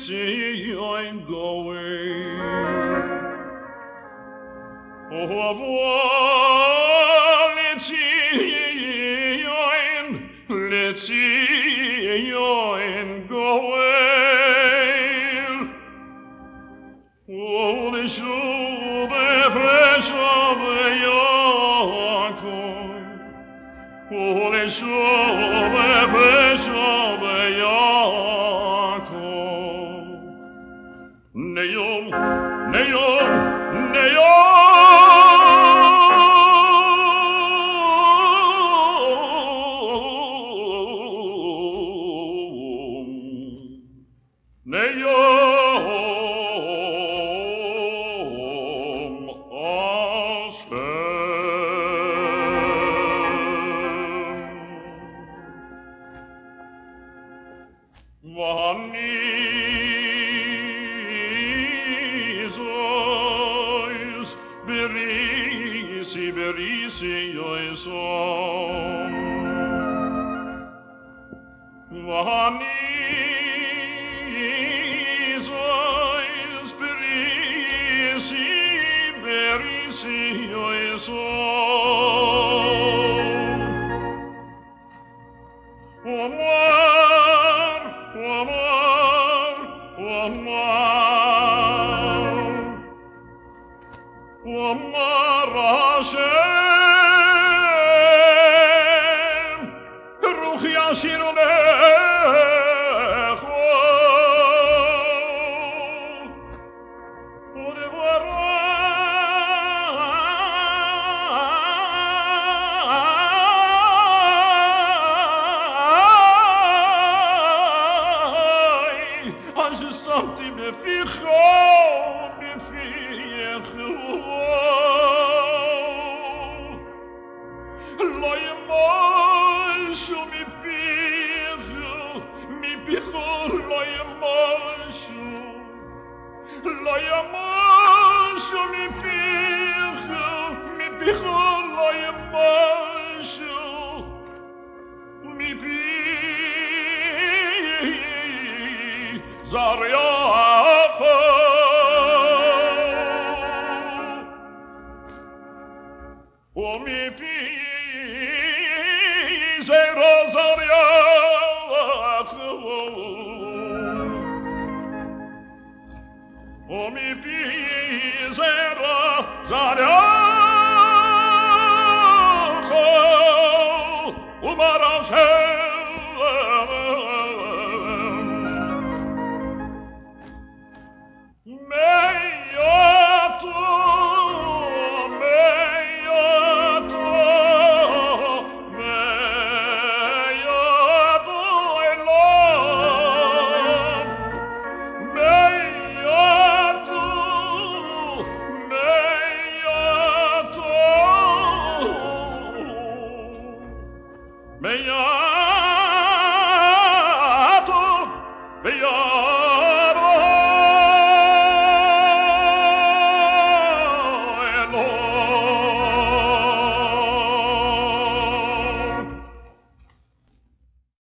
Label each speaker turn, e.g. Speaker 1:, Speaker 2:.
Speaker 1: see I'm going. Au revoir, let's see I'm going. Oh, the shoe, the fresh of the Yaakov. Oh, the shoe, the fresh of the Yaakov. Neom, Neom, Neom. Neom Hashem. V'hanizois berisi, berisi yoisom. V'hanizois berisi, berisi yoisom. Omar, Omar, Omar, Omar Hashem, Ruchi Ashiru Lecho, something beficho, beficho. Lo yemoshu mi picho, lo yemoshu. Lo yemoshu mi picho, lo yemoshu. Mi picho. Zariacho, o mi pizero Zariacho, o mi pizero Zariacho, Umar Hashem.